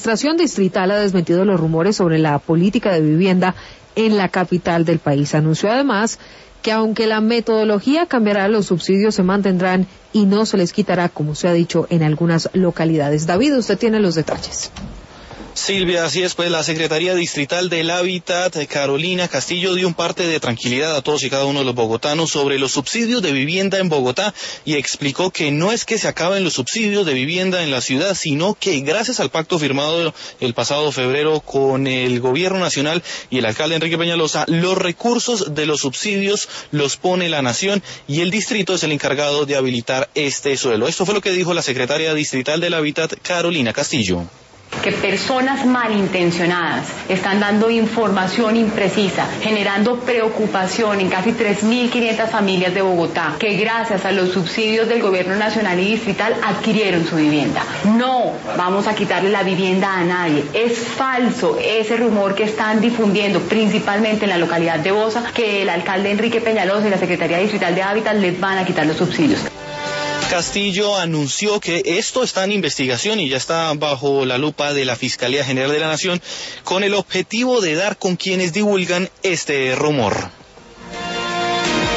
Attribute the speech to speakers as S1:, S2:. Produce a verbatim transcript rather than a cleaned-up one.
S1: La administración distrital ha desmentido los rumores sobre la política de vivienda en la capital del país. Anunció además que aunque la metodología cambiará, los subsidios se mantendrán y no se les quitará, como se ha dicho en algunas localidades. David, usted tiene los detalles.
S2: Silvia, así es, pues la Secretaría Distrital del Hábitat, Carolina Castillo, dio un parte de tranquilidad a todos y cada uno de los bogotanos sobre los subsidios de vivienda en Bogotá y explicó que no es que se acaben los subsidios de vivienda en la ciudad, sino que gracias al pacto firmado el pasado febrero con el gobierno nacional y el alcalde Enrique Peñalosa, los recursos de los subsidios los pone la nación y el distrito es el encargado de habilitar este suelo. Esto fue lo que dijo la Secretaria Distrital del Hábitat, Carolina Castillo.
S3: Que personas malintencionadas están dando información imprecisa, generando preocupación en casi tres mil quinientas familias de Bogotá, que gracias a los subsidios del gobierno nacional y distrital adquirieron su vivienda. No vamos a quitarle la vivienda a nadie. Es falso ese rumor que están difundiendo, principalmente en la localidad de Bosa, que el alcalde Enrique Peñalosa y la Secretaría Distrital de Hábitat les van a quitar los subsidios.
S2: Castillo anunció que esto está en investigación y ya está bajo la lupa de la Fiscalía General de la Nación con el objetivo de dar con quienes divulgan este rumor.